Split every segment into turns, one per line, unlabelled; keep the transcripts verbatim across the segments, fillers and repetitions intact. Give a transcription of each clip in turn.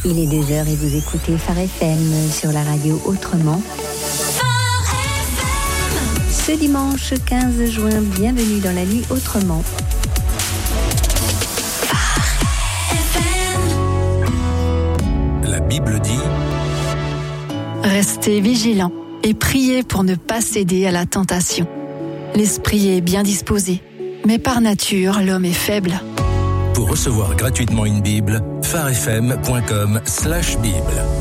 Il est deux heures et vous écoutez Phare F M sur la radio Autrement. Ce dimanche quinze juin, bienvenue dans la nuit Autrement.
La Bible dit:
Restez vigilants et priez pour ne pas céder à la tentation. L'esprit est bien disposé, mais par nature, l'homme est faible.
Pour recevoir gratuitement une Bible, pharefm point com slash Bible.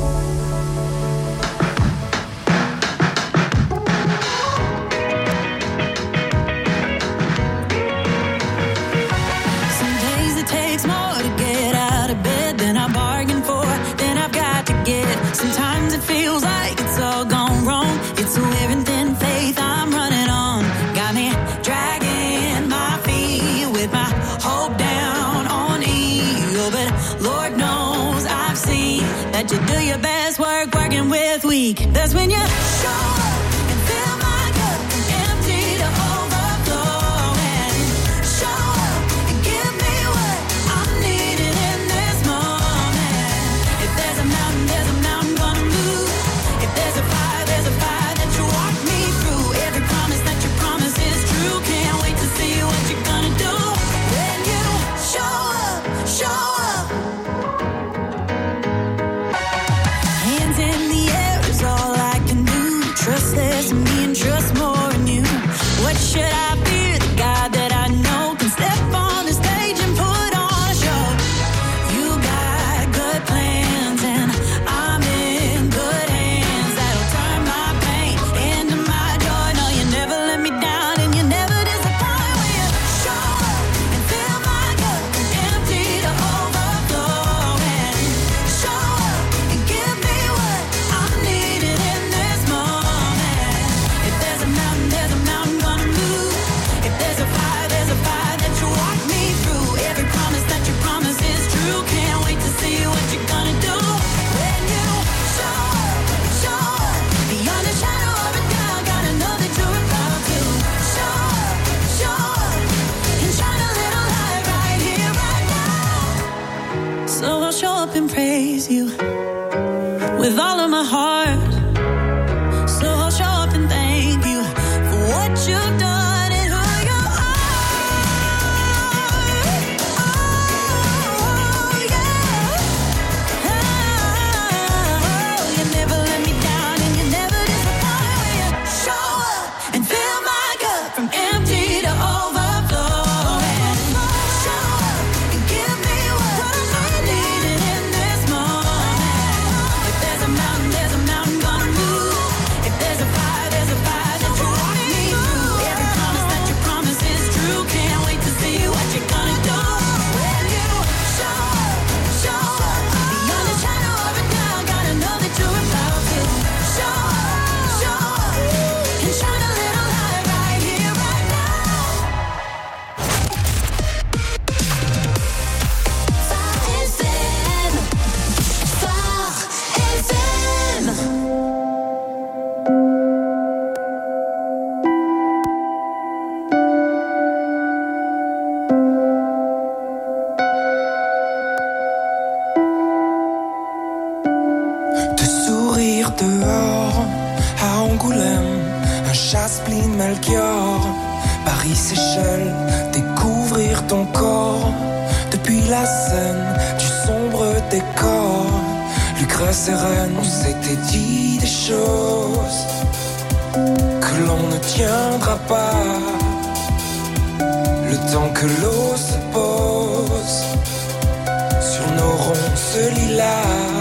Sometimes it feels like it's all gone wrong. It's a living thin faith I'm running on. Got me dragging my feet with my hope down on you. But Lord knows I've seen that you do your best work working with weak. That's when you show up and fill my cup from empty to overflowing. Show up and give me what I'm needing in this moment. If there's a mountain, there's a mountain. There's a fire, there's a fire that you walk me through. Every promise that you promise is true. Can't wait to see what you're gonna do when you show up, show up. Hands in the air is all I can do. Trust less in me and trust more in you. What should I fear? The God that I know can step on the stage and put on a show. You got good plans and I'm in good hands. And praise you with all of my heart. So I'll show up and thank you for what you've done and who you are. Oh, yeah. Oh, you never let me down and you never disappoint when you show up and fill my cup from empty to overflow.
Paris-Séchelles, découvrir ton corps depuis la scène du sombre décor. Lucrèce et Reine, on s'était dit des choses que l'on ne tiendra pas. Le temps que l'eau se pose sur nos ronces lilas.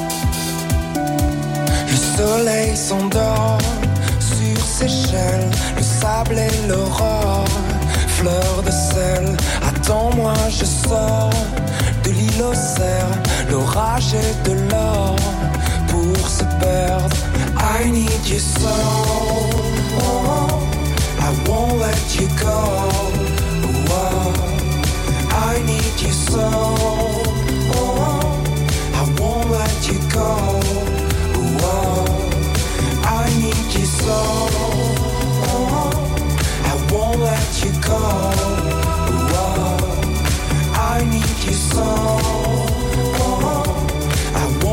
Le soleil s'endort sur Seychelles, le sable et l'aurore, fleur de sel. Attends-moi, je sors de l'île aux cerfs, l'orage et de l'or pour se perdre. I need you so, oh, I won't let you go. Oh, I need you so, oh, I won't let you go. Oh, I need you so, oh, I won't let you go. Oh, I need you so, oh, I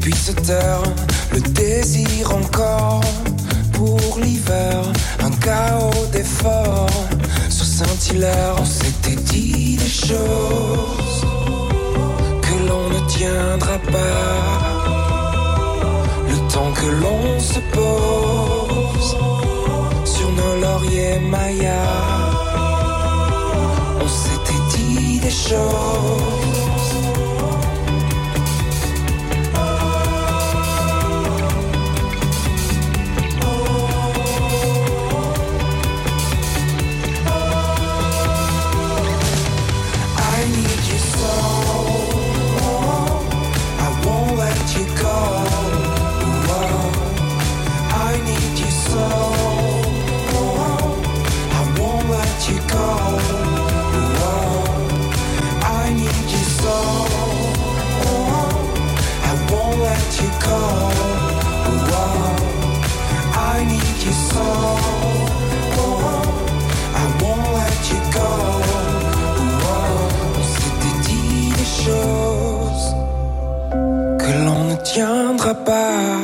puis se taire, le désir encore pour l'hiver, un chaos d'efforts sur Saint-Hilaire. On s'était dit des choses que l'on ne tiendra pas, le temps que l'on se pose sur nos lauriers mayas. On s'était dit des choses. Tiendra pas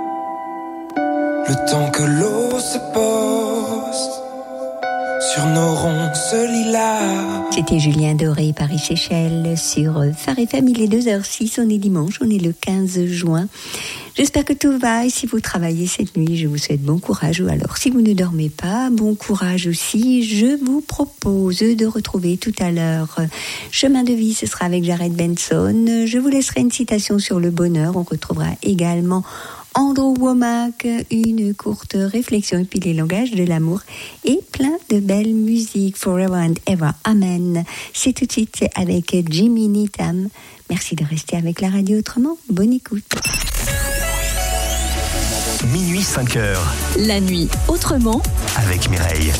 le temps que l'eau se pose sur nos ronces lilas.
C'était Julien Doré, Paris Seychelles sur Phare F M. Il est deux heures six, on est dimanche, on est le quinze juin. J'espère que tout va et si vous travaillez cette nuit, je vous souhaite bon courage. Ou alors, si vous ne dormez pas, bon courage aussi. Je vous propose de retrouver tout à l'heure Chemin de vie, ce sera avec Jared Benson. Je vous laisserai une citation sur le bonheur. On retrouvera également Andrew Womack, une courte réflexion et puis les langages de l'amour et plein de belles musiques. Forever and Ever, Amen. C'est tout de suite, c'est avec Jimmy Needham. Merci de rester avec la radio autrement. Bonne écoute.
Minuit cinq heures.
La nuit autrement
Avec Mireille.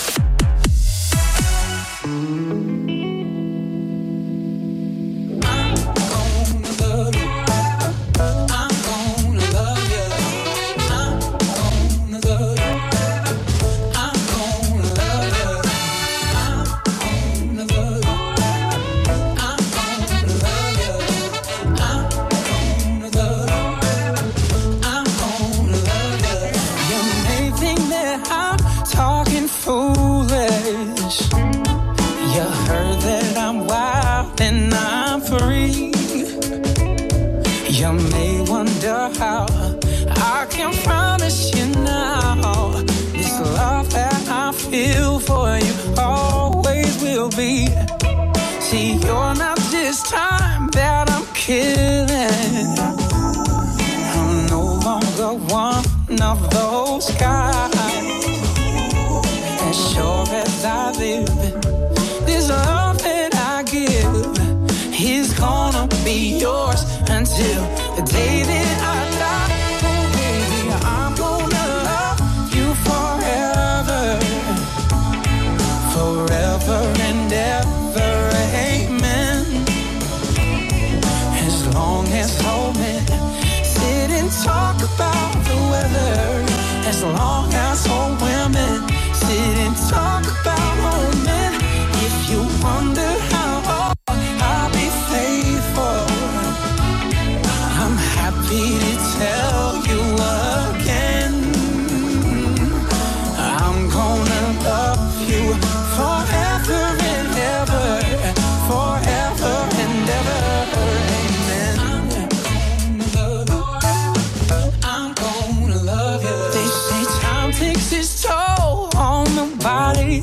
How I can promise you now, this love that I feel for you always will be. See, you're not just time that I'm killing. I'm no longer one of those guys. As sure as I live, this love that I give is gonna be yours until the day that I die. Oh baby, I'm gonna love you forever, forever and ever, amen. As long as old men sit and talk about the weather, as long as old women sit and talk about old men. If you wonder how old I'll be faithful, I'm happy to tell you again, I'm gonna love you forever and ever, forever and ever, amen. I'm gonna love you. They say time takes its toll on the body,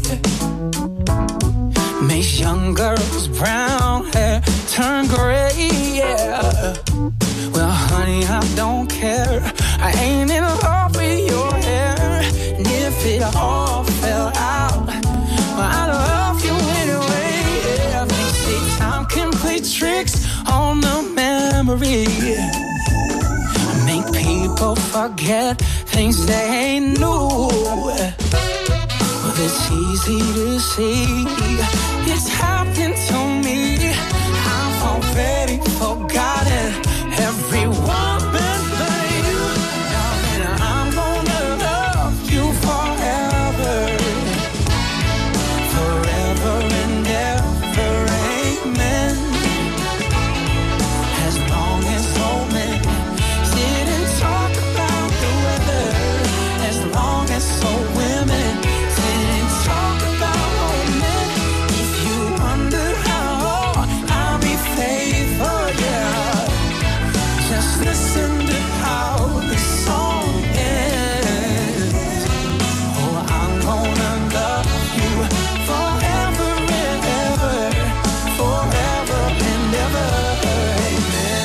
makes young girls' brown hair turn gray, yeah. Well, honey, I don't care. I ain't in love with your hair. And if it all fell out, well, I love you anyway, yeah. They say time can play tricks on the memory, make people forget things they knew. Well, it's easy to see it's happened to me. I've already forgotten every woman but you. Darling, I'm gonna love you forever, forever and ever, amen. As long as old men Just listen to how this song ends. Oh, I'm gonna love you forever and ever, forever and ever. Amen.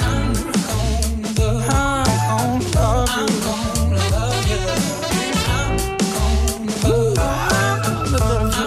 I'm gonna love you. I'm gonna love you. I'm gonna love you.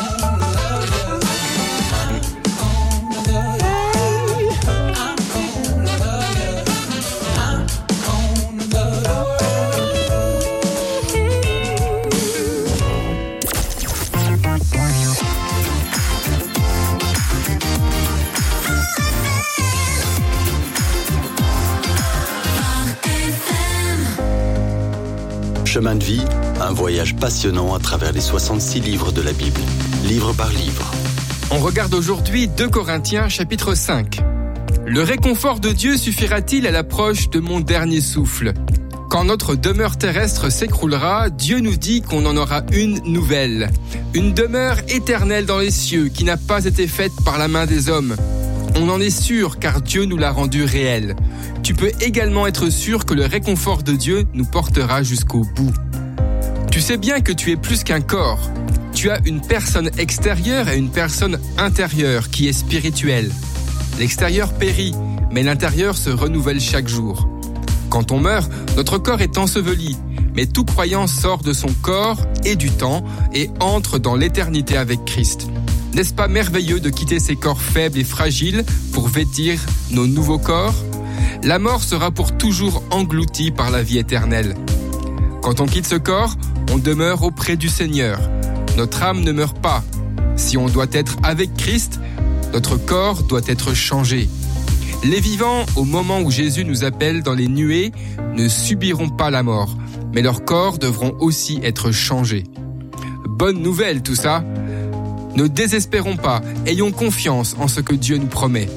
Chemin de vie, un voyage passionnant à travers les soixante-six livres de la Bible, livre par livre.
On regarde aujourd'hui deux Corinthiens chapitre cinq. Le réconfort de Dieu suffira-t-il à l'approche de mon dernier souffle ? Quand notre demeure terrestre s'écroulera, Dieu nous dit qu'on en aura une nouvelle. Une demeure éternelle dans les cieux qui n'a pas été faite par la main des hommes. On en est sûr car Dieu nous l'a rendue réelle. Tu peux également être sûr que le réconfort de Dieu nous portera jusqu'au bout. Tu sais bien que tu es plus qu'un corps. Tu as une personne extérieure et une personne intérieure qui est spirituelle. L'extérieur périt, mais l'intérieur se renouvelle chaque jour. Quand on meurt, notre corps est enseveli, mais tout croyant sort de son corps et du temps et entre dans l'éternité avec Christ. N'est-ce pas merveilleux de quitter ces corps faibles et fragiles pour vêtir nos nouveaux corps ? La mort sera pour toujours engloutie par la vie éternelle. Quand on quitte ce corps, on demeure auprès du Seigneur. Notre âme ne meurt pas. Si on doit être avec Christ, notre corps doit être changé. Les vivants, au moment où Jésus nous appelle dans les nuées, ne subiront pas la mort, mais leurs corps devront aussi être changés. Bonne nouvelle tout ça. Ne désespérons pas, ayons confiance en ce que Dieu nous promet.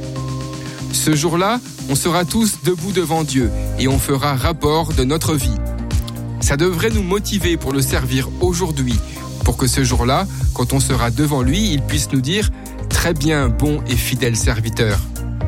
Ce jour-là, on sera tous debout devant Dieu et on fera rapport de notre vie. Ça devrait nous motiver pour le servir aujourd'hui, pour que ce jour-là, quand on sera devant lui, il puisse nous dire « Très bien, bon et fidèle serviteur ».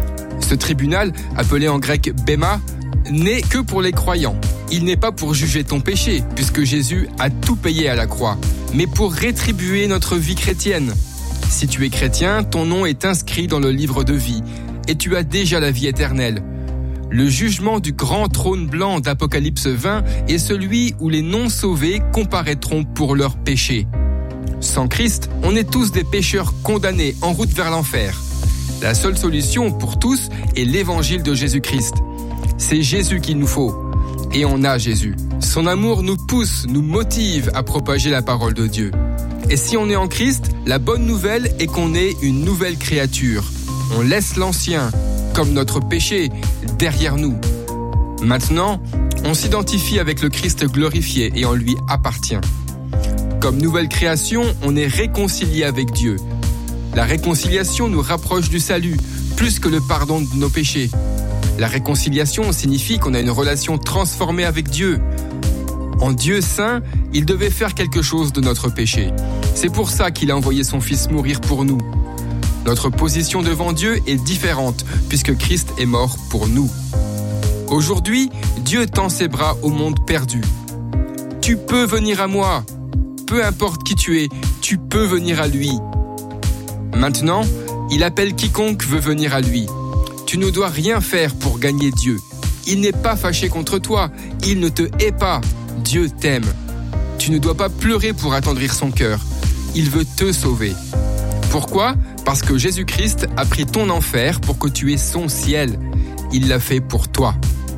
Ce tribunal, appelé en grec « béma », n'est que pour les croyants. Il n'est pas pour juger ton péché, puisque Jésus a tout payé à la croix, mais pour rétribuer notre vie chrétienne. Si tu es chrétien, ton nom est inscrit dans le livre de vie, et tu as déjà la vie éternelle. Le jugement du grand trône blanc d'Apocalypse vingt est celui où les non-sauvés comparaîtront pour leurs péchés. Sans Christ, on est tous des pécheurs condamnés en route vers l'enfer. La seule solution pour tous est l'évangile de Jésus-Christ. C'est Jésus qu'il nous faut. Et on a Jésus. Son amour nous pousse, nous motive à propager la parole de Dieu. Et si on est en Christ, la bonne nouvelle est qu'on est une nouvelle créature. On laisse l'ancien, comme notre péché, derrière nous. Maintenant, on s'identifie avec le Christ glorifié et on lui appartient. Comme nouvelle création, on est réconcilié avec Dieu. La réconciliation nous rapproche du salut, plus que le pardon de nos péchés. La réconciliation signifie qu'on a une relation transformée avec Dieu. En Dieu saint, il devait faire quelque chose de notre péché. C'est pour ça qu'il a envoyé son Fils mourir pour nous. Notre position devant Dieu est différente, puisque Christ est mort pour nous. Aujourd'hui, Dieu tend ses bras au monde perdu. Tu peux venir à moi. Peu importe qui tu es, tu peux venir à lui. Maintenant, il appelle quiconque veut venir à lui. Tu ne dois rien faire pour gagner Dieu. Il n'est pas fâché contre toi, il ne te hait pas. Dieu t'aime. Tu ne dois pas pleurer pour attendrir son cœur. Il veut te sauver. Pourquoi ? Parce que Jésus-Christ a pris ton enfer pour que tu aies son ciel. Il l'a fait pour toi.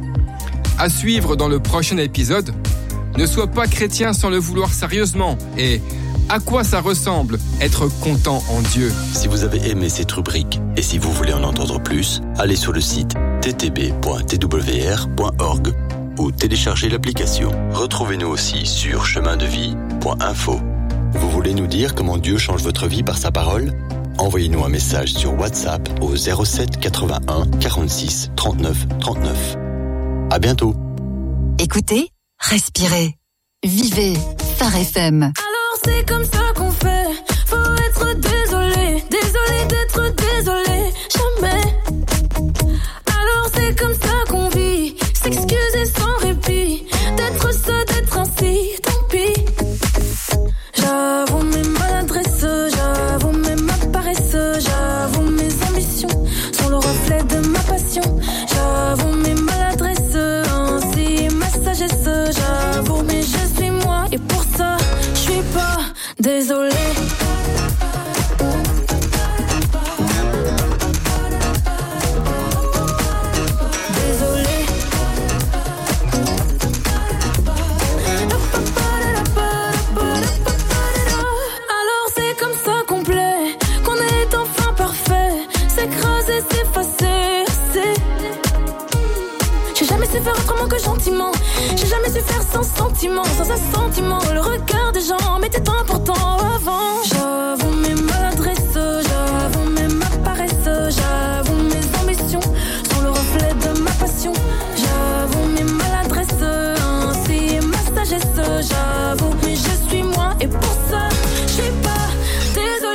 À suivre dans le prochain épisode, ne sois pas chrétien sans le vouloir sérieusement et à quoi ça ressemble être content en Dieu.
Si vous avez aimé cette rubrique et si vous voulez en entendre plus, allez sur le site t t b point t w r point org ou téléchargez l'application. Retrouvez-nous aussi sur chemin de vie point info. Vous voulez nous dire comment Dieu change votre vie par sa parole ? Envoyez-nous un message sur WhatsApp au zéro sept quatre-vingt-un quarante-six trente-neuf trente-neuf. À bientôt.
Écoutez, respirez, vivez Phare F M.
Alors c'est comme ça qu'on fait. Faut être désolé, désolé d'être désolé, jamais. Alors c'est comme ça qu'on vit.
su faire autrement que gentiment. J'ai jamais su faire sans sentiment, sans assentiment. Le regard des gens m'était important avant. J'avoue mes maladresses, j'avoue même ma paresse, j'avoue mes ambitions sont le reflet de ma passion. J'avoue mes maladresses, ainsi ma sagesse, j'avoue, mais je suis moi et pour ça, je suis pas désolée.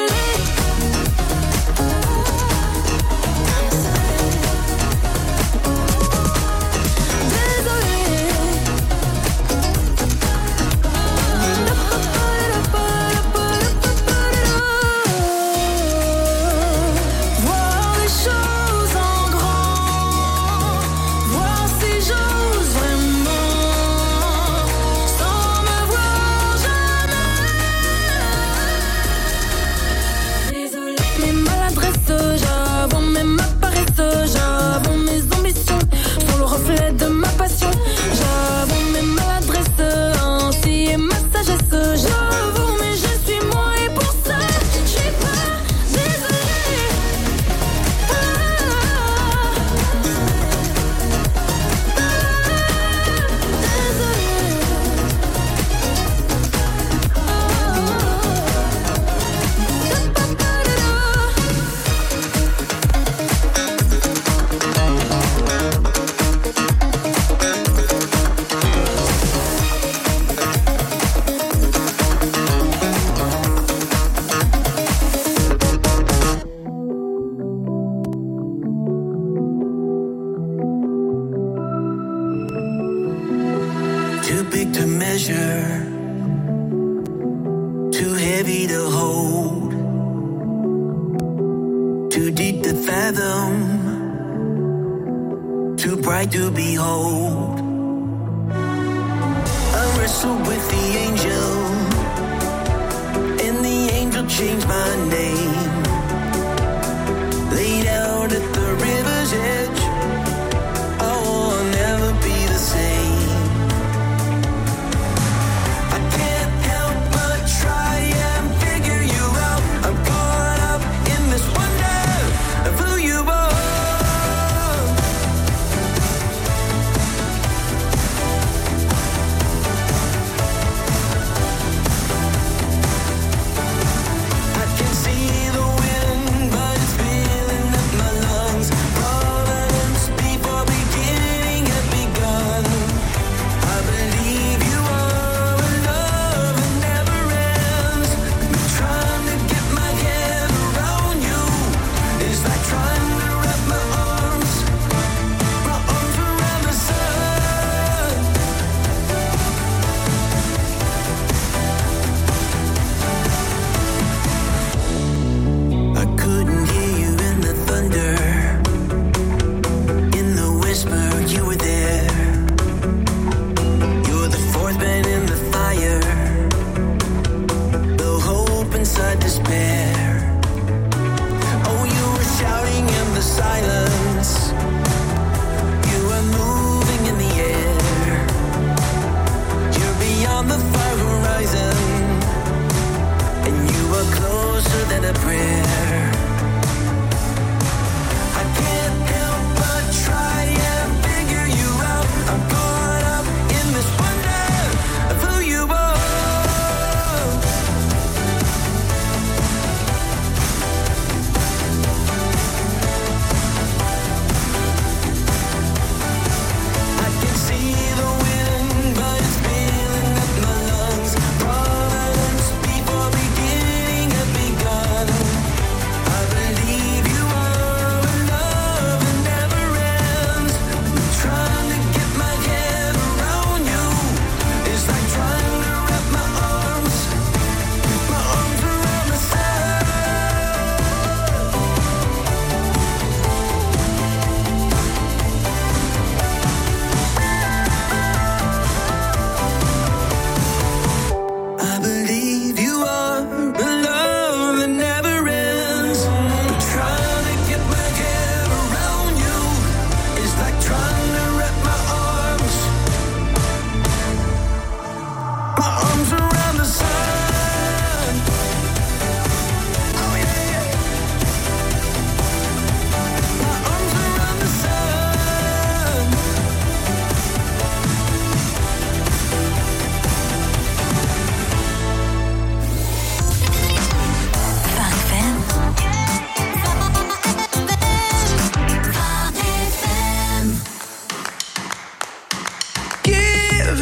To behold, I wrestled with the angel, and the angel changed my name. Laid out at the river's edge, oh, I'll never be the same. I can't help but try and figure you out. I'm caught up in this wonder of who you are. See the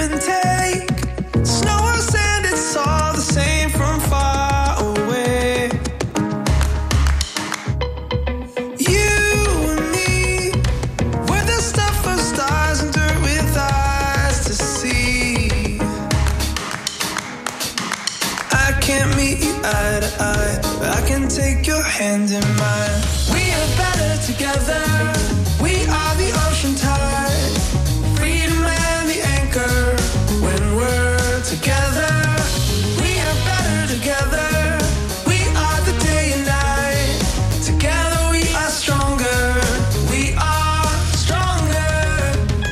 and take. Snow or sand, it's all the same from far away. You and me, we're the stuff of stars and dirt with eyes to see. I can't meet you eye to eye, but I can take your hand in mine. We are better together. We are the ocean tide, freedom and the anchor. When we're together, we are better together. We are the day and night. Together we are stronger. We are stronger.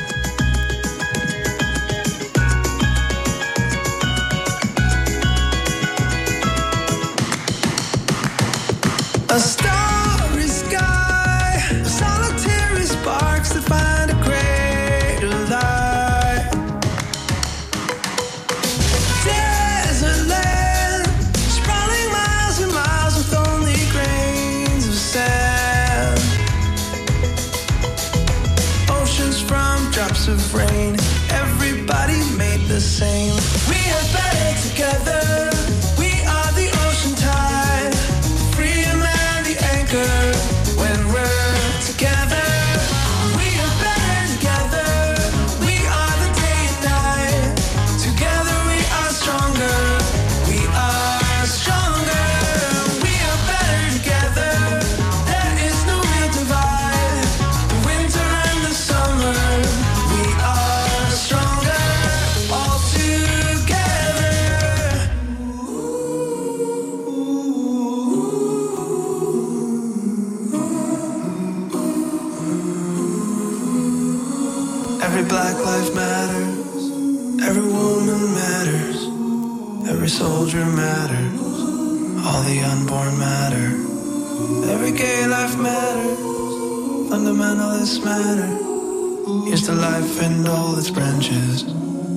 A starry sky, solitary sparks that find a greater light. Desert land, sprawling miles and miles with only grains of sand. Oceans from drops of rain, everybody made the same. We are better together. We are the ocean tide, freedom and the anchor. When we're together, we are better together. We are the day and night. Together we are stronger. We are stronger. We are better together. There is no real divide. The winter and the summer. We are stronger. All together. Every black life matters. Every woman matters. Every soldier matters. All the unborn matter. Every gay life matters. Fundamentalists matter. Here's to life and all its branches.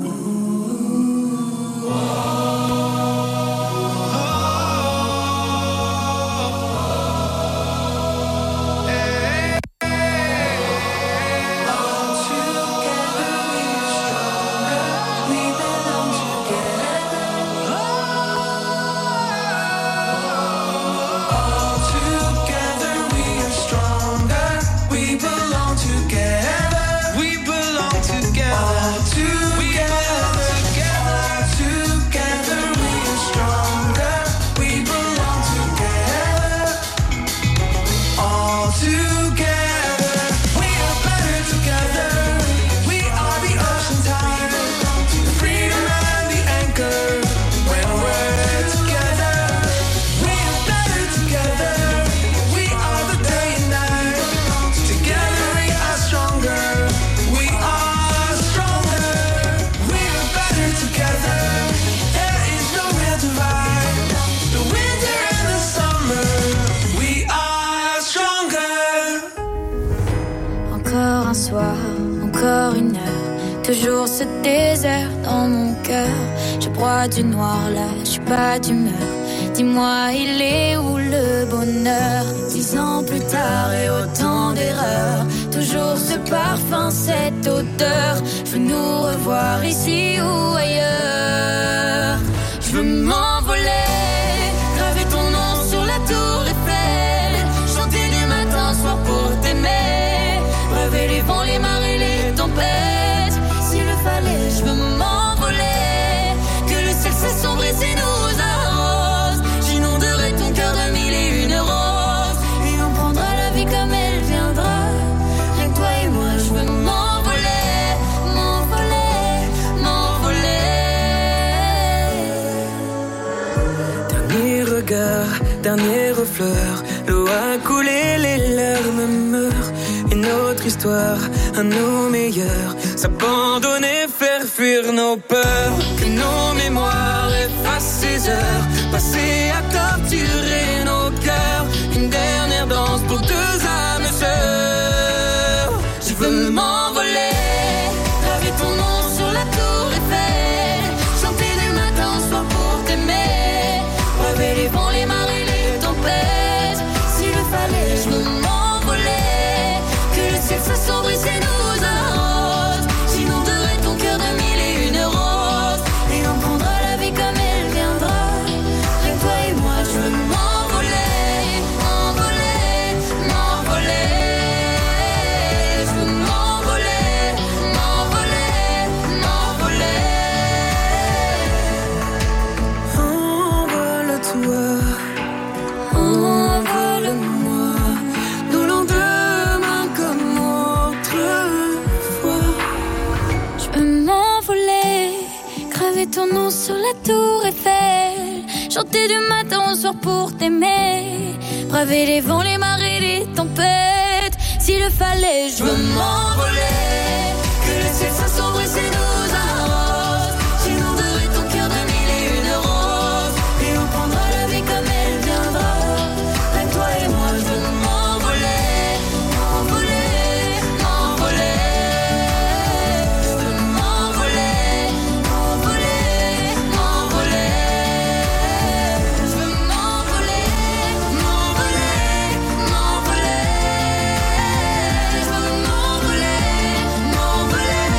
Encore un soir, encore une heure, toujours ce désert dans mon cœur. Je broie du noir là, je suis pas d'humeur. Dis-moi, il est où le bonheur? Dix ans plus tard et autant d'erreurs, toujours ce parfum, cette odeur. Je veux nous revoir ici ou ailleurs. Je veux m'envoler, graver ton nom sur la tour Eiffel, chanter du matin au soir pour t'aimer, braver les vents, les marées, les tempêtes. S'il le fallait, je veux m'envoler, que le ciel s'assombrisse et nous arrose. J'inonderai ton cœur de mille et une roses, et on prendra la vie comme elle viendra. Rien que toi et moi, je veux m'envoler, m'envoler, m'envoler.
Dernier regard, dernière fleur, l'eau a coulé, les larmes meurent. Et notre histoire, à nos meilleurs, s'abandonner, faire fuir nos peurs. Que nos mémoires effacent ces heures passées à torturer nos cœurs. Une dernière danse pour deux âmes sœurs. Je veux m'envoler, graver ton nom sur la tour Eiffel, chanter du matin au soir pour t'aimer, braver les vents, les marées, les tempêtes. S'il le fallait, je veux m'envoler, que le ciel s'assombrisse et nous arrose. J'inonderai ton cœur de mille et une roses.
graver ton nom sur la tour Eiffel, chanter du matin au soir pour t'aimer, braver les vents, les marées, les tempêtes. S'il le fallait, je veux m'envoler, que le ciel s'assombrit et nous arrose, j'inonderai ton cœur de mille et une roses, et on prendra la vie comme elle viendra. Avec toi et moi, je veux m'envoler, m'envoler, m'envoler. Je veux m'envoler, m'envoler, m'envoler. Je veux m'envoler, m'envoler, m'envoler. Je veux m'envoler, m'envoler,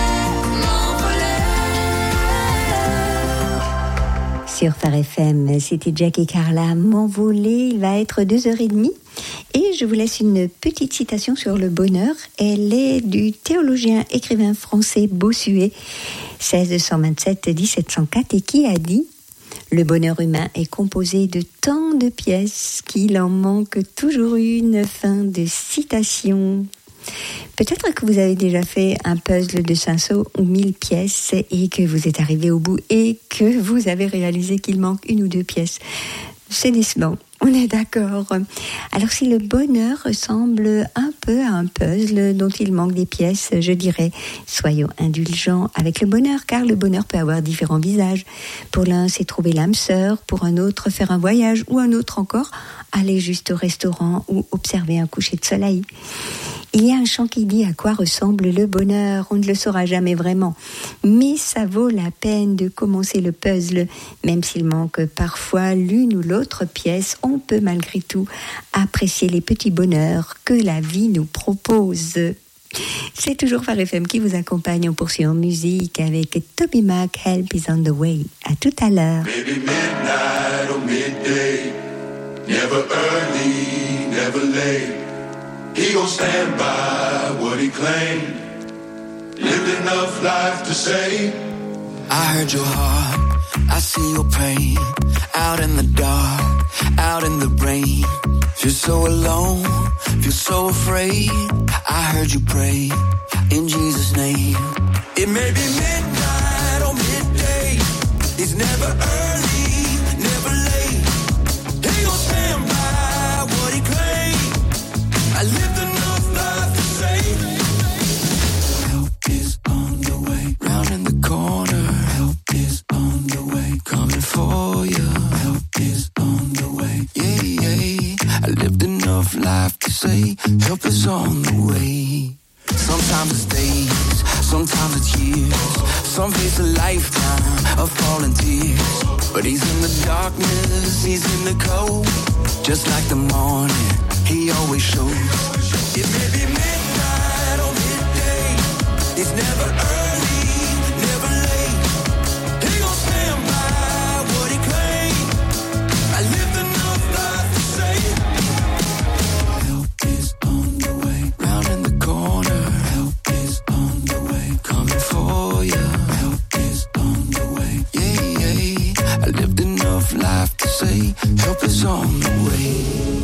m'envoler.
Sur Phare F M, c'était Jack et Carla, M'envoler. Il va être deux heures trente. Et je vous laisse une petite citation sur le bonheur. Elle est du théologien écrivain français Bossuet, seize cent vingt-sept à dix-sept cent quatre, et qui a dit « Le bonheur humain est composé de tant de pièces qu'il en manque toujours une. » Fin de citation. Peut-être que vous avez déjà fait un puzzle de cinq cents ou mille pièces et que vous êtes arrivé au bout et que vous avez réalisé qu'il manque une ou deux pièces. C'est décevant, on est d'accord. Alors si le bonheur ressemble un peu à un puzzle dont il manque des pièces, je dirais, soyons indulgents avec le bonheur, car le bonheur peut avoir différents visages. Pour l'un, c'est trouver l'âme sœur, pour un autre, faire un voyage, ou un autre encore, aller juste au restaurant ou observer un coucher de soleil. Il y a un chant qui dit à quoi ressemble le bonheur. On ne le saura jamais vraiment. Mais ça vaut la peine de commencer le puzzle. Même s'il manque parfois l'une ou l'autre pièce, on peut malgré tout apprécier les petits bonheurs que la vie nous propose. C'est toujours Phare F M qui vous accompagne. On poursuit en musique avec Toby Mac, Help is on the way. À tout à l'heure.
Maybe midnight or midday, never early, never late. He gon' stand by what he claimed. Lived enough life to say,
I heard your heart, I see your pain. Out in the dark, out in the rain. Feel so alone, feel so afraid. I heard you pray, in Jesus' name. It may be midnight or midday. It's never early, never late. He gon' stand by what he claimed. I lived enough life to say, help is on the way. Round in the corner, help is on the way. Coming for you, help is on the way. Yeah, yeah. I lived enough life to say, help is on the way. Sometimes it's days, sometimes it's years. Some face a lifetime of falling tears. But he's in the darkness, he's in the cold. Just like the morning, he always shows. It may be midnight or midday. It's never early, never late. He gon' stand by what he claimed. I lived enough life to say, help is on the way. Round in the corner, help is on the way. Coming for you, help is on the way. Yeah, yeah. I lived enough life to say, help is on the way.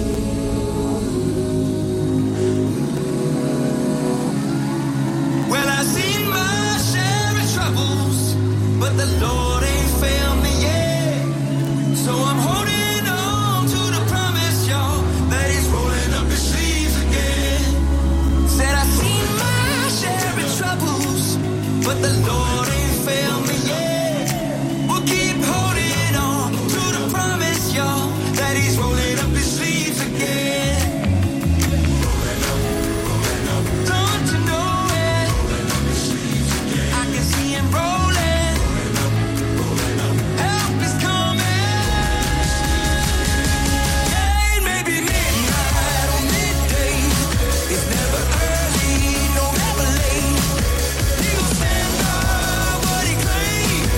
Well, I've seen my share of troubles, but the Lord ain't failed me yet. So I'm holding on to the promise, y'all, that He's rolling up His sleeves again. Said I've seen my share of troubles, but the Lord ain't failed me yet. We'll keep holding on to the promise, y'all, that He's rolling up His sleeves again. Don't you know it? I can see Him rolling. Help is coming. Yeah, it may be midnight or midday. It's never early, no never late. He gon' stand by what he claimed.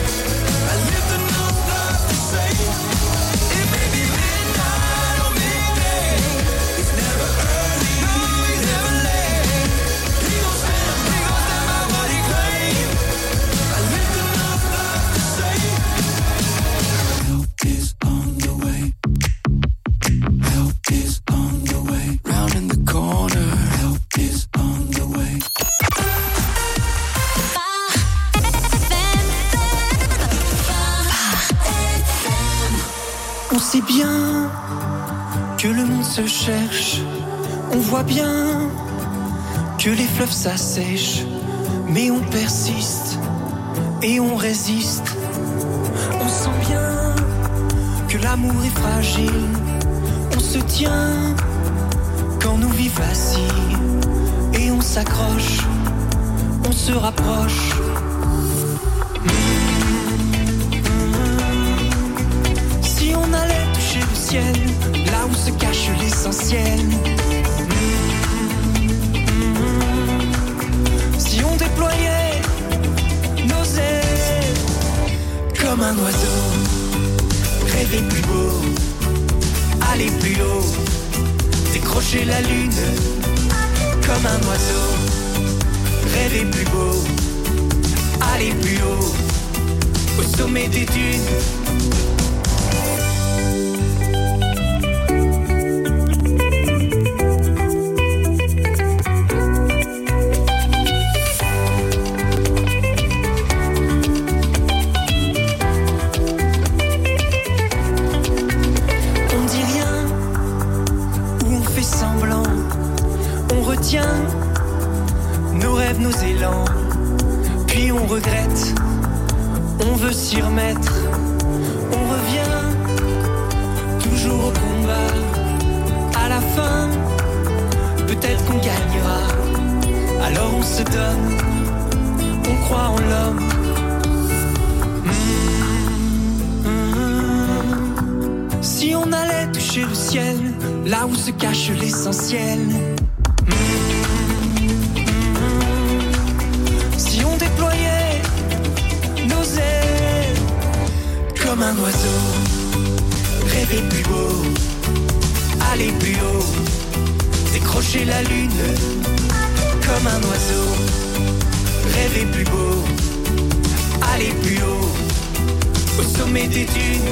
On sait bien que le monde se cherche, on voit bien que les fleuves s'assèchent, mais on persiste et on résiste. On sent bien que l'amour est fragile, on se tient quand nos vies vacillent, et on s'accroche, on se rapproche. Si on allait toucher le ciel, là où se cache l'essentiel. Si on déployait nos ailes comme un oiseau, rêver plus beau, aller plus haut, décrocher la lune comme un oiseau, rêver plus beau, aller plus haut, au sommet des dunes. Nos rêves, nos élans, puis on regrette, on veut s'y remettre, on revient toujours au combat. À la fin, peut-être qu'on gagnera, alors on se donne, on croit en l'homme. Mmh, mmh. Si on allait toucher le ciel, là où se cache l'essentiel. Comme un oiseau, rêver plus beau, aller plus haut, décrocher la lune. Comme un oiseau, rêver plus beau, aller plus haut, au sommet des dunes.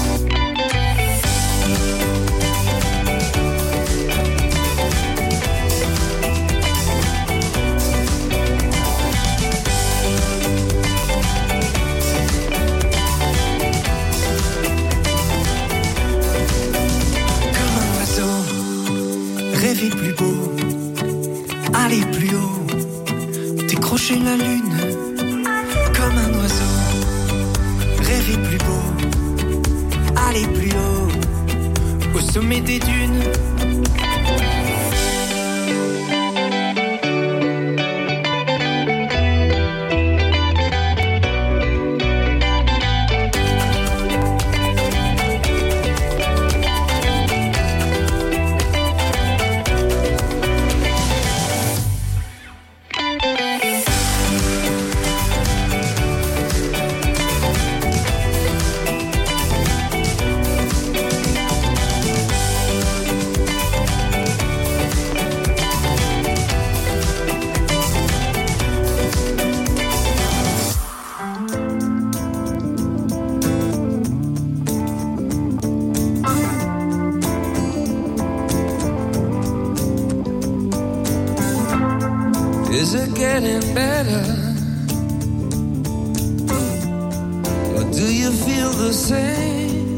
Rêver plus beau, aller plus haut, décrocher la lune comme un oiseau. Rêver plus beau, aller plus haut, au sommet des dunes.
Is it getting better? Or do you feel the same?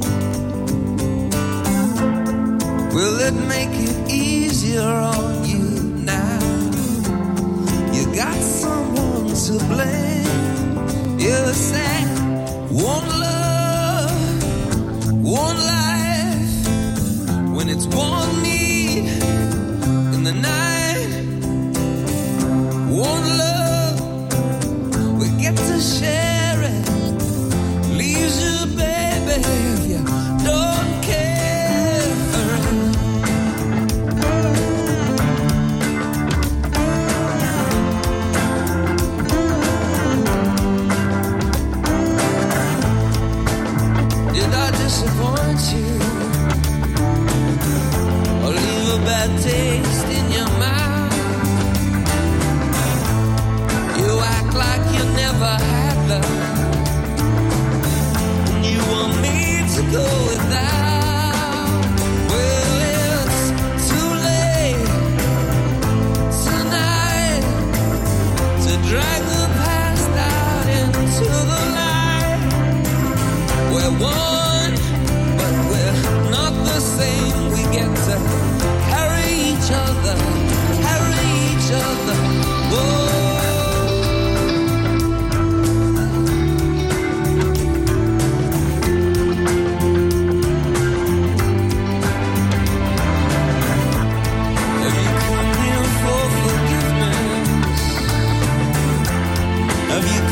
Will it make it easier on you now? You got someone to blame. You say, one love, one life. When it's one need in the night. One love, we get to share it. Leaves you, baby, if you don't care. Did I disappoint you? Or leave a bad taste in your mouth? Like you never had love, and you want me to go without. Well, it's too late tonight to drag the past out into the light. We're one, but we're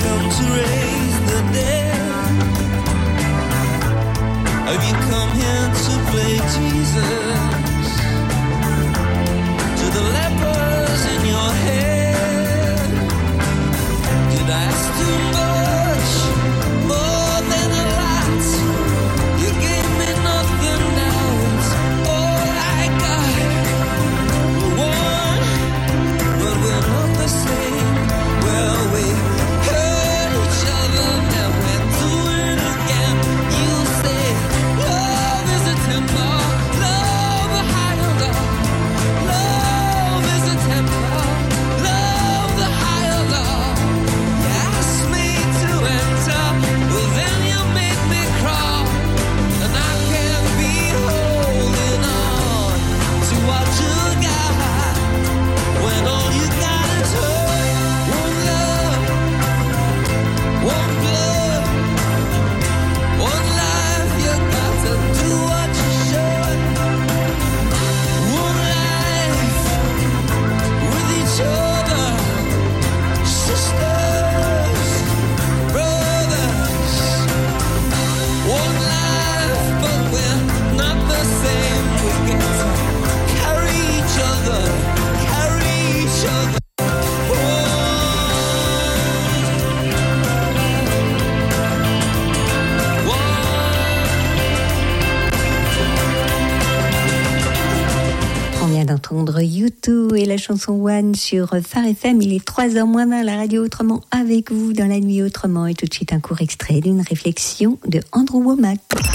come to raise the dead? Have you come here to play Jesus? To the lepers in your head? Did I ask too much? More than a lot. You gave me nothing now. It's all I got. One, but we're not the same. Well, we hurt each other, now we're doing it again. You say love is a temper, love a higher love. Love is a temper, love the higher love. You asked me to enter, but then you made me crawl, and I can't be holding on to what you got when all you got is hurt. One love, one blood, one life. You got to do what you should. One life with each other, sisters, brothers. One life, but we're not the same. We get to carry each other, carry each other.
On vient d'entendre U deux et la chanson One sur Phare F M. Il est trois heures moins vingt, la radio Autrement avec vous dans la nuit Autrement. Et tout de suite un court extrait d'une réflexion de Andrew Womack.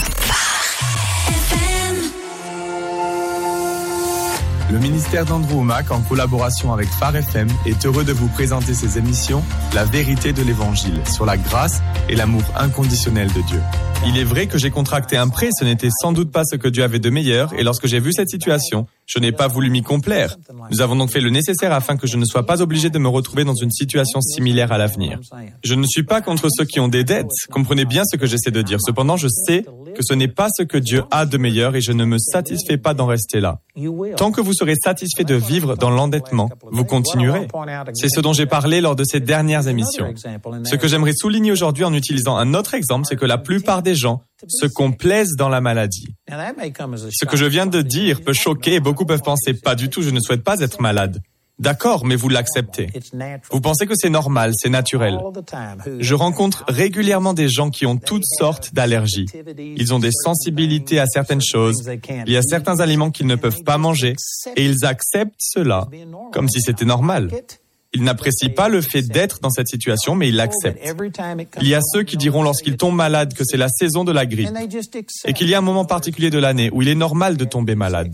Le ministère d'Andrew Womack, en collaboration avec Phare F M, est heureux de vous présenter ses émissions La vérité de l'Évangile, sur la grâce et l'amour inconditionnel de Dieu. Il est vrai que j'ai contracté un prêt, ce n'était sans doute pas ce que Dieu avait de meilleur, et lorsque j'ai vu cette situation, je n'ai pas voulu m'y complaire. Nous avons donc fait le nécessaire afin que je ne sois pas obligé de me retrouver dans une situation similaire à l'avenir. Je ne suis pas contre ceux qui ont des dettes, comprenez bien ce que j'essaie de dire. Cependant, je sais que ce n'est pas ce que Dieu a de meilleur et je ne me satisfais pas d'en rester là. Tant que vous serez satisfait de vivre dans l'endettement, vous continuerez. C'est ce dont j'ai parlé lors de ces dernières émissions. Ce que j'aimerais souligner aujourd'hui en utilisant un autre exemple, c'est que la plupart des gens se complaisent dans la maladie. Ce que je viens de dire peut choquer et beaucoup peuvent penser, pas du tout, je ne souhaite pas être malade. D'accord, mais vous l'acceptez. Vous pensez que c'est normal, c'est naturel. Je rencontre régulièrement des gens qui ont toutes sortes d'allergies. Ils ont des sensibilités à certaines choses, il y a certains aliments qu'ils ne peuvent pas manger, et ils acceptent cela comme si c'était normal. Ils n'apprécient pas le fait d'être dans cette situation, mais ils l'acceptent. Il y a ceux qui diront lorsqu'ils tombent malades que c'est la saison de la grippe, et qu'il y a un moment particulier de l'année où il est normal de tomber malade.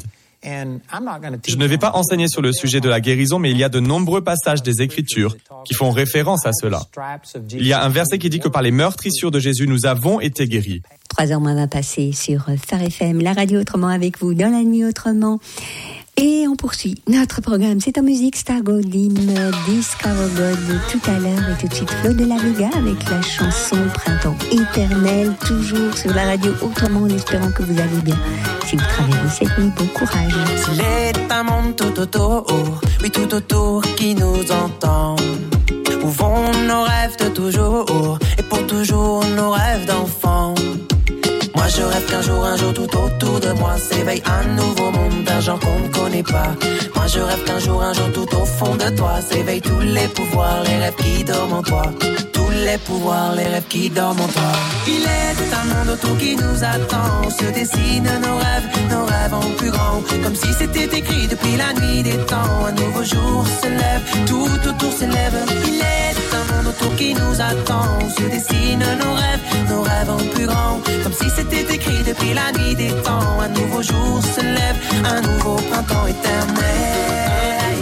Je ne vais pas enseigner sur le sujet de la guérison, mais il y a de nombreux passages des Écritures qui font référence à cela. Il y a un verset qui dit que par les meurtrissures de Jésus, nous avons été guéris.
Trois heures moins vingt passées sur Phare F M, la radio Autrement avec vous dans la nuit Autrement. Et on poursuit notre programme. C'est en musique Star Goldin, Discover God tout à l'heure et tout de suite Flo de la Vega avec la chanson Printemps éternel, toujours sur la radio Autrement en espérant que vous allez bien. Si vous travaillez cette nuit, bon courage.
S'il est un monde tout autour, oui tout autour qui nous entend, où vont nos rêves de toujours et pour toujours nos rêves d'enfants. Moi je rêve qu'un jour, un jour tout autour de moi s'éveille un nouveau monde d'un genre qu'on ne connaît pas. Moi je rêve qu'un jour, un jour tout au fond de toi s'éveillent tous les pouvoirs, les rêves qui dorment en toi. Tous les pouvoirs, les rêves qui dorment en toi. Il est un monde autour qui nous attend, se dessinent nos rêves, nos rêves en plus grand. Comme si c'était écrit depuis la nuit des temps. Un nouveau jour se lève, tout autour s'élève. Il est un monde autour qui nous attend, se dessinent nos rêves, nos rêves en plus grand. Comme si c'était écrit depuis la nuit des temps. Un nouveau jour se lève, un nouveau printemps éternel.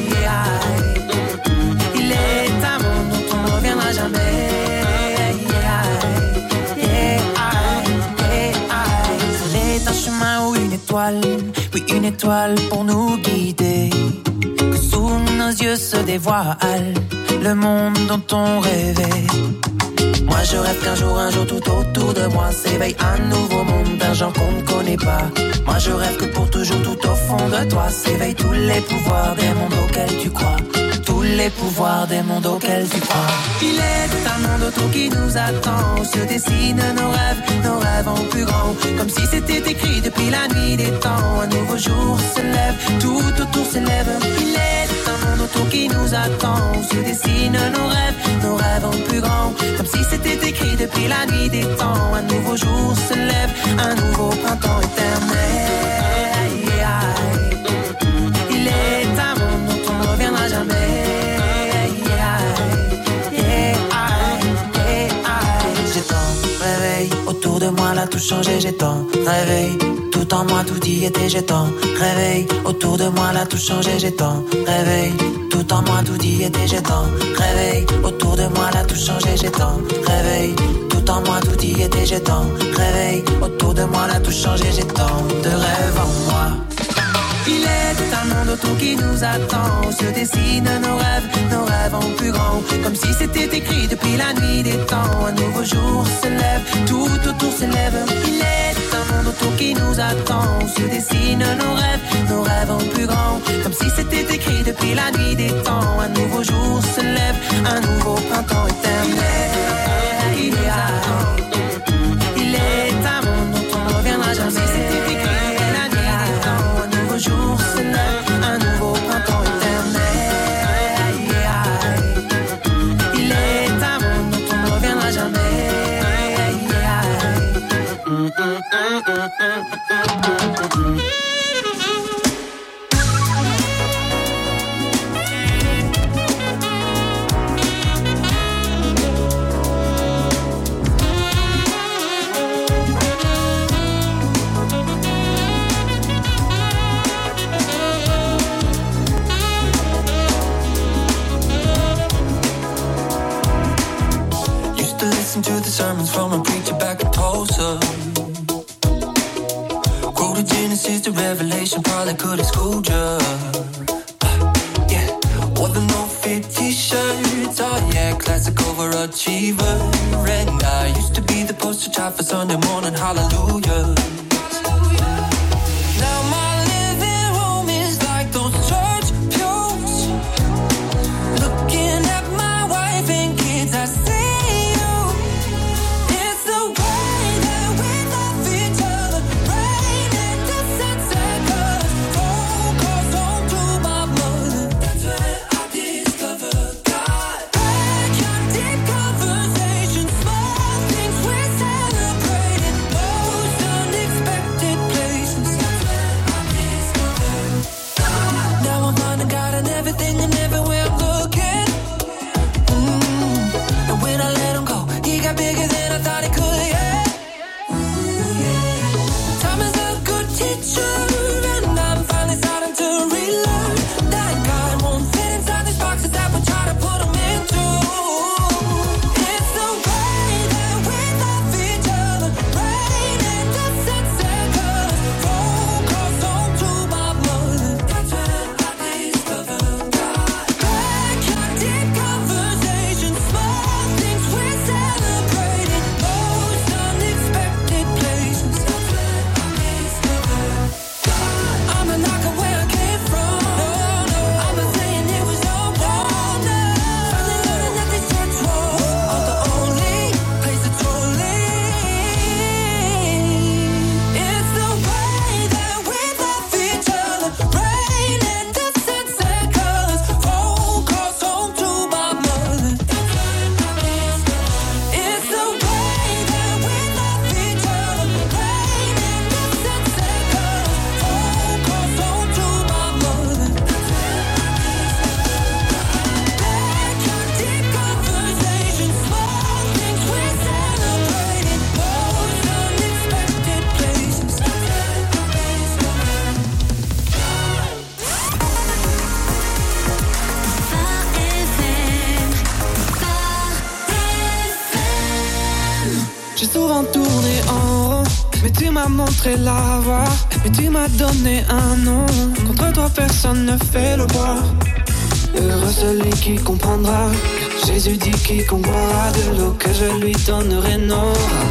Il est un monde dont on ne reviendra jamais. C'est un chemin ou une étoile, oui une étoile pour nous guider. Que sous nos yeux se dévoile le monde dont on rêvait. Moi je rêve qu'un jour, un jour tout autour de moi s'éveille un nouveau monde d'un genre qu'on ne connaît pas. Moi je rêve que pour toujours tout au fond de toi s'éveillent tous les pouvoirs des mondes auxquels tu crois. Tous les pouvoirs des mondes auxquels tu crois. Il est un monde autour qui nous attend, où se dessinent nos rêves, nos rêves en plus grand. Comme si c'était écrit depuis la nuit des temps. Un nouveau jour se lève, tout autour s'élève. Il est un monde autour qui nous attend, où se dessinent nos rêves, nos rêves en plus grand. Comme si c'était écrit depuis la nuit des temps. Un nouveau jour se lève, un nouveau printemps éternel. Il est un monde dont on ne reviendra jamais. J'ai tant rêvé, autour de moi là tout changé. J'ai tant rêvé, tout en moi tout y était. J'ai tant rêvé, autour de moi là tout changé. J'ai tant rêvé, tout en moi tout y était. J'ai tant rêvé, autour de moi là tout changé. J'ai tant rêvé, tout en moi tout y était. J'ai tant rêvé, autour de moi là tout changé. J'ai tant de rêves en moi. Il est un monde autour qui nous attend, où se dessinent nos rêves, nos rêves en plus grand. Comme si c'était écrit depuis la nuit des temps. Un nouveau jour se lève, tout autour s'élève. Il est un monde autour qui nous attend, où se dessinent nos rêves, nos rêves en plus grand. Comme si c'était écrit depuis la nuit des temps. Un nouveau jour se lève, un nouveau printemps éternel. Il est, il est un monde dont on ne reviendra jamais. Comme si c'était écrit depuis la nuit des temps. Un nouveau jour se lève, un nouveau printemps éternel. Il est un monde dont on ne reviendra jamais.
Listen to the sermons from a preacher back in Tulsa. Quoted Genesis to Revelation, probably could have schooled ya. Uh, yeah, wore the no-fit t-shirts, oh yeah, classic overachiever. And I used to be the poster child for Sunday morning hallelujah. Now my living room is like those church pews. Looking at my wife and kids, I see
montré la voie, mais tu m'as donné un nom. Contre toi personne ne fait le poids. Heureux celui qui comprendra. Jésus dit quiconque boira de l'eau que je lui donnerai n'aura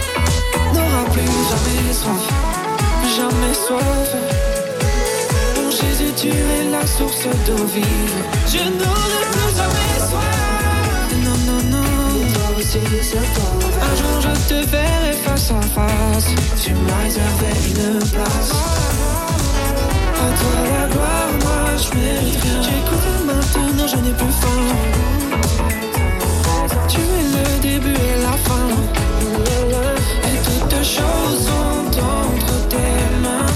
plus, n'aura plus jamais soif, jamais soif. Bon, Jésus tu es la source d'eau vive. Je n'aurai plus jamais soif. Non, non, non. Toi aussi, c'est toi. Un jour je te verrai face à face. Tu m'as réservé une place. À toi la gloire, moi je mérite rien. J'écoute maintenant, je n'ai plus faim. Tu es le début et la fin. Et toutes choses sont entre tes mains.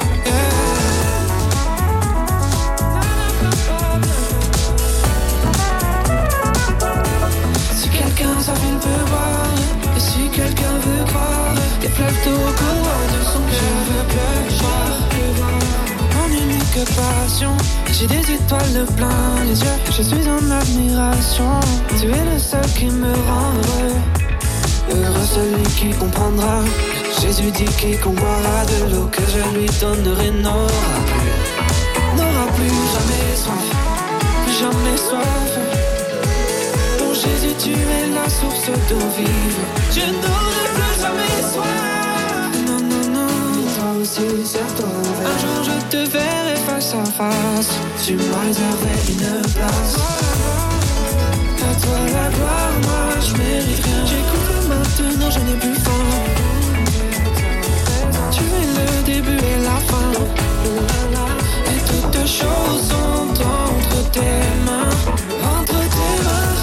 Si quelqu'un s'appelle peut voir, et si quelqu'un veut croire, des fleuves au courant de son cœur. Je veux pleuvoir. Mon unique passion, j'ai des étoiles plein les yeux. Je suis en admiration. Tu es le seul qui me rend heureux. Heureux celui qui comprendra. Jésus dit quiconque boira de l'eau que je lui donnerai n'aura plus, n'aura plus jamais soif, plus jamais soif. Pour Jésus tu es la source d'eau vive. Je n'aurai plus jamais soif. Non, non, non. Toi aussi c'est toi. Un jour je te verrai face à face. Tu m'as réservé une place. À toi la gloire, moi je mérite rien. J'écoute maintenant, je n'ai plus faim. Tu es le début et la fin. Et toutes choses sont entre tes mains. Entre tes mains.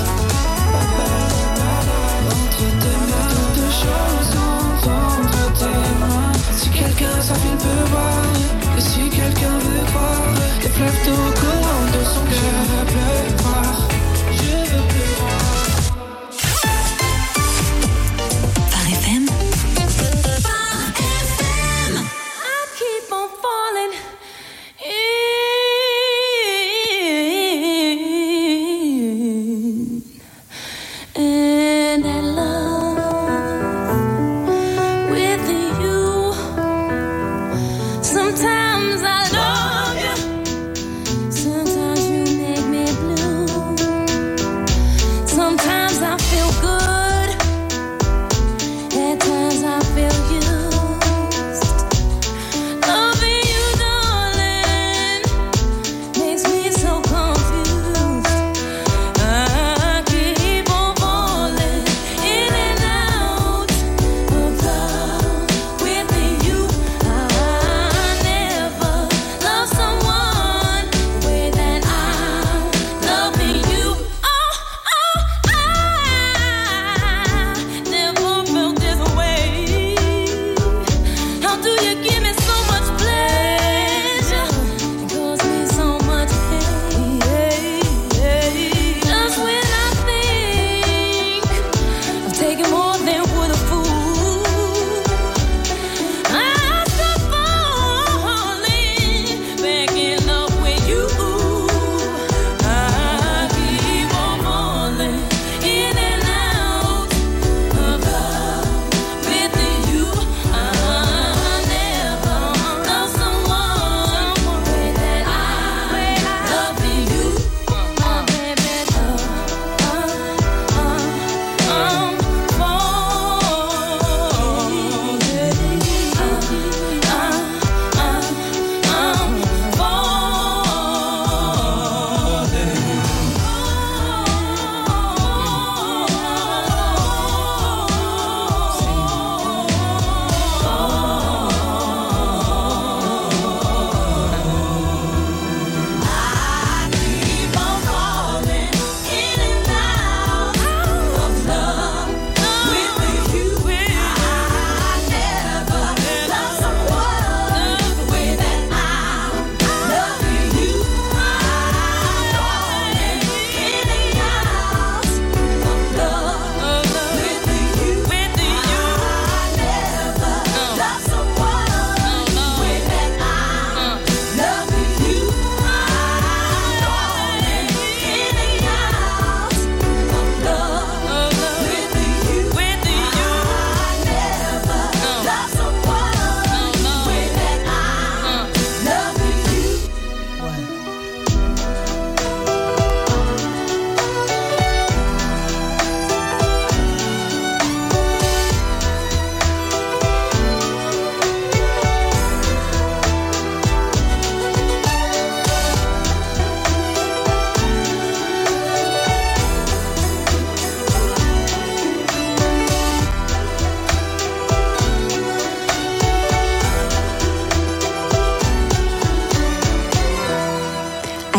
Entre tes mains. Toutes choses sont entre tes mains. Si quelqu'un s'affile peut voir. Et si quelqu'un veut croire. Des fleuves au courant de son cœur. Je veux pleuvoir. Je veux pleuvoir.
Phare F M.
Sometimes I love you.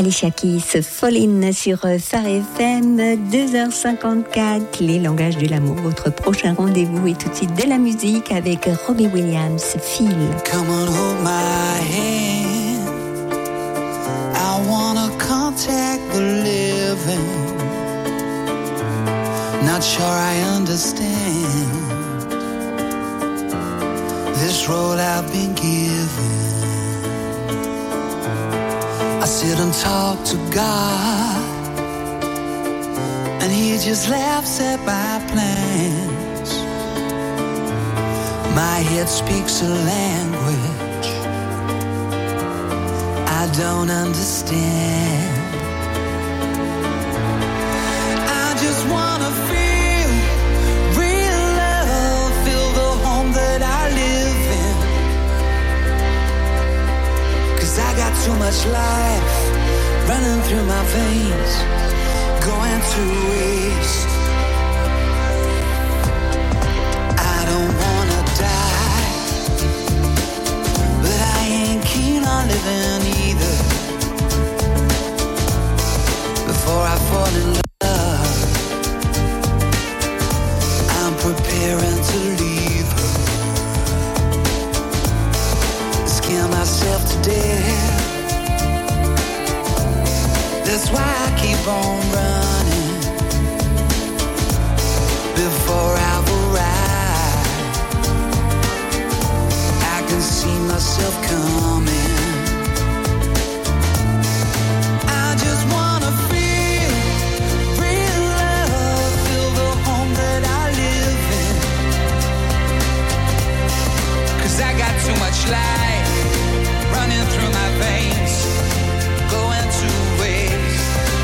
Alicia Keys, Fall In sur Phare F M, deux heures cinquante-quatre, les langages de l'amour. Votre prochain rendez-vous est tout de suite de la musique avec Robbie Williams, Feel.
Come on, hold my hand. I wanna contact the living. Not sure I understand this role I've been given. I sit and talk to God, and He just laughs at my plans. My head speaks a language I don't understand. I just wanna feel real love, feel the home that I live in. 'Cause I got too much life running through my veins, going to waste. I don't wanna die, but I ain't keen on living either. Before I fall in love, I'm preparing to leave her. Scare myself to death. That's why I keep on running before I've arrived. I can see myself coming. I just wanna feel real love, feel the home that I live in. 'Cause I got too much life running through my veins, going to waste.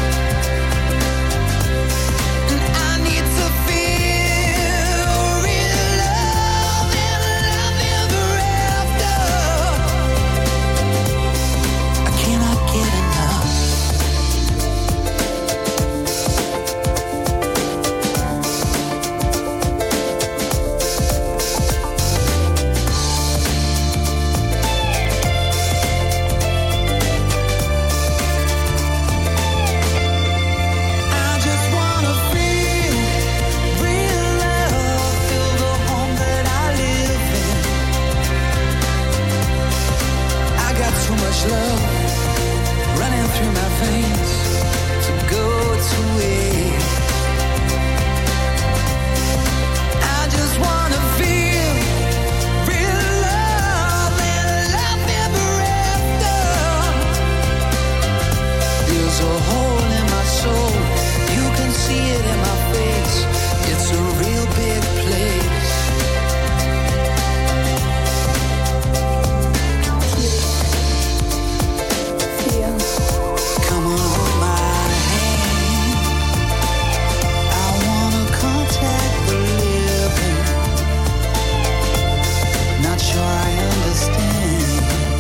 And I need to feel real love and love ever after. I cannot get enough. I just wanna feel real love, feel the home that I live in. I got too much love running through my veins to go to waste. I just wanna feel real love and love ever after. There's a hole in my soul, you can see it in my face. It's a real big place. Come on, hold my hand. I wanna contact the living. Not sure I understand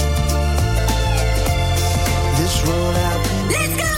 this road I've been. Let's go!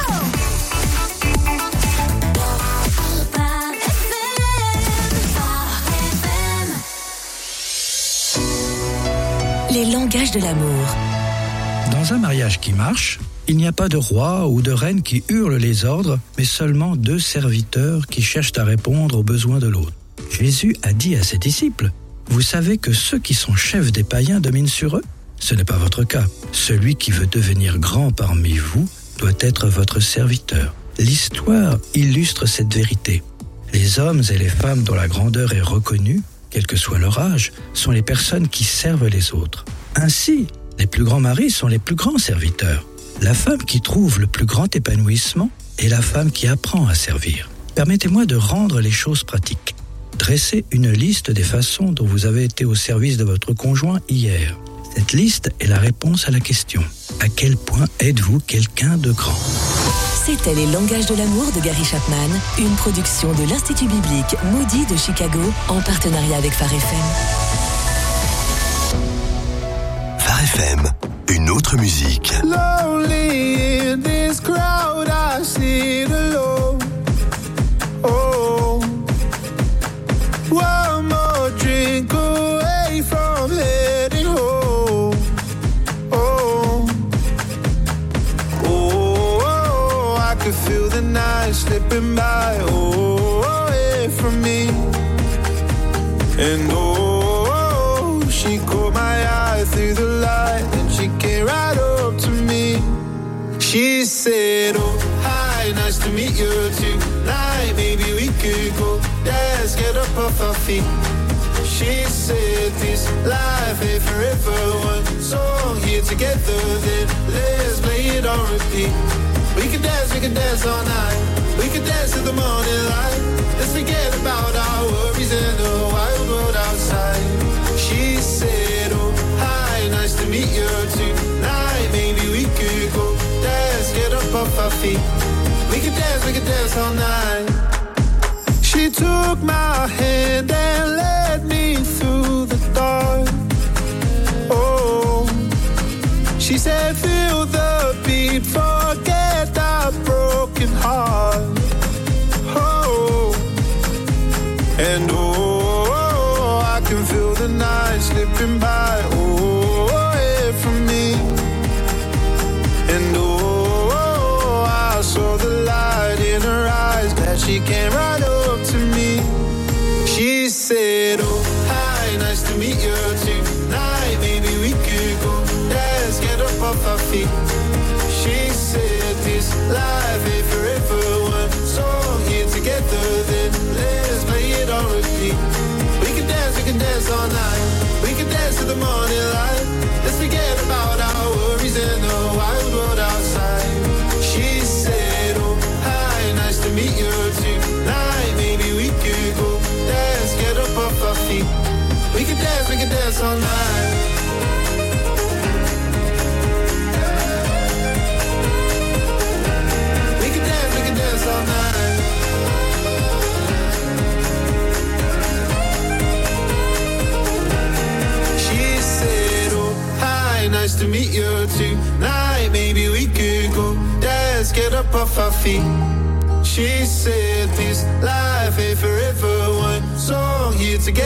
Les langages de l'amour.
Dans un mariage qui marche, il n'y a pas de roi ou de reine qui hurle les ordres, mais seulement deux serviteurs qui cherchent à répondre aux besoins de l'autre. Jésus a dit à ses disciples, « Vous savez que ceux qui sont chefs des païens dominent sur eux ? Ce n'est pas votre cas. Celui qui veut devenir grand parmi vous doit être votre serviteur. » L'histoire illustre cette vérité. Les hommes et les femmes dont la grandeur est reconnue, quel que soit leur âge, sont les personnes qui servent les autres. Ainsi, les plus grands maris sont les plus grands serviteurs. La femme qui trouve le plus grand épanouissement est la femme qui apprend à servir. Permettez-moi de rendre les choses pratiques. Dressez une liste des façons dont vous avez été au service de votre conjoint hier. Cette liste est la réponse à la question. À quel point êtes-vous quelqu'un de grand ?
C'était Les langages de l'amour de Gary Chapman, une production de l'Institut biblique Moody de Chicago en partenariat avec Phare F M.
Phare F M, une autre musique.
Lonely in this crowd, I sit alone. Oh, one more drink away from heading home. Oh, oh, And oh, she caught my eye through the light, and she came right up to me. She said, oh, hi, nice to meet you tonight. Maybe we could go dance, get up off our feet. She said this life ain't forever. One song here together, then let's play it on repeat. We can dance, we can dance all night. We can dance till the morning light. Let's forget about our worries and the wild world outside. She said, oh, hi, nice to meet you tonight. Maybe we could go dance, get up off our feet. We can dance, we can dance all night. She took my hand and led me through the dark. Oh, she said, feel the beat, forget that broken heart. Oh, and oh, I can feel the night slipping by. Oh, away from me. And oh, I saw the light in her eyes, that she came right up to me. She said, oh, hi, nice to meet you tonight. Maybe we could go dance, get up off our feet. She said this life ain't forever. One song here together, then let's play it on repeat. We can dance, we can dance all night. We can dance till the morning light. Let's forget about our worries and the wild world outside. She said, oh, hi, nice to meet you tonight. Maybe we could go dance, get up off our feet. We can dance, we can dance all night. We can dance, we can dance all night. She said, oh, hi, nice to meet you tonight. Maybe we could go dance, get up off our feet. She said this life ain't forever. One song here together.